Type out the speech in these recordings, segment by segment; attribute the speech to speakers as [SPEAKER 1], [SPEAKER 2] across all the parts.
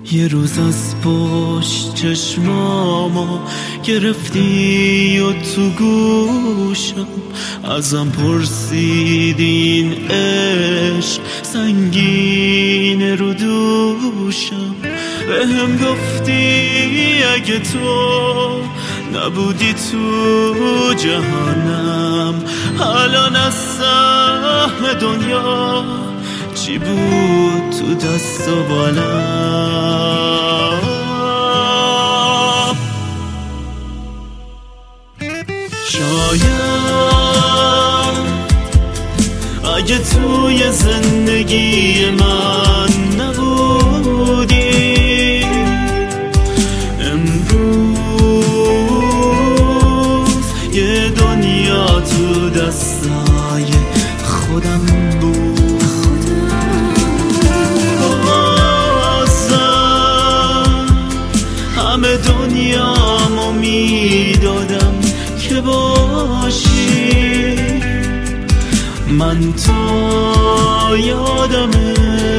[SPEAKER 1] یه روز از پشت چشمامو گرفتی و تو گوشم ازم پرسیدی این عشق سنگین رو دوشم. بهم گفتی اگه تو نبودی تو جهانم الان از سهم دنیا چی بود تو دست و بالم. شاید اگه توی زندگی من نبودی امروز یه دنیا تو دستای خودم بود. همه دنیامو میدادم که باشی من تو یادمه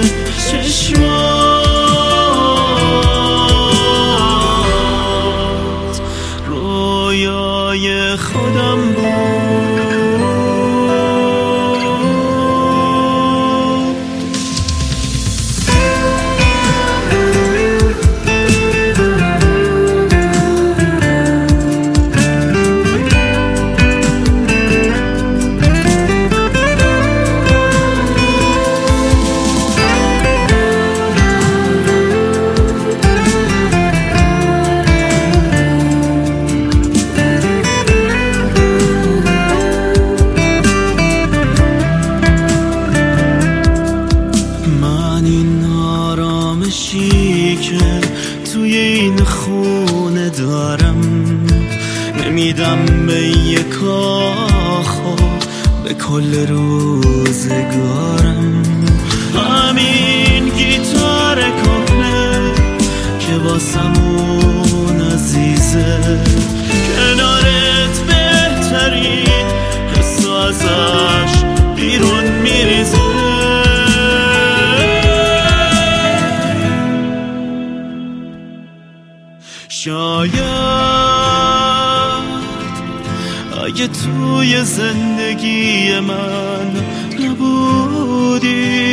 [SPEAKER 1] چشمات رویای خودم بود. که توی این خونه دارم نمیدم به یک کاخو به کل روزگارم. همین گیتار کهنه که واسمون عزیزه کنارت بهترین حس ازش بیرون میریزه. شاید اگه توی زندگی من نبودی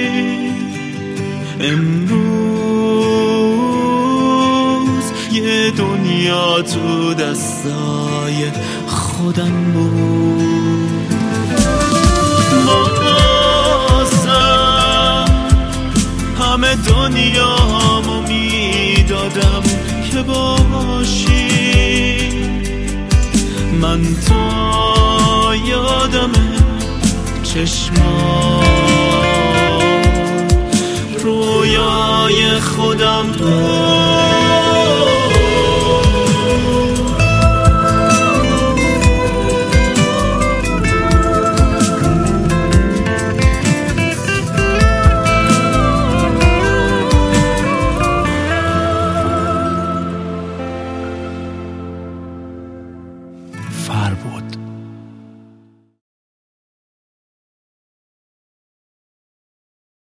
[SPEAKER 1] امروز یه دنیا تو دستای خودم بود. بازم همه دنیامو میدادم که باشی من تو یادمه چشمات رویای خودم بود.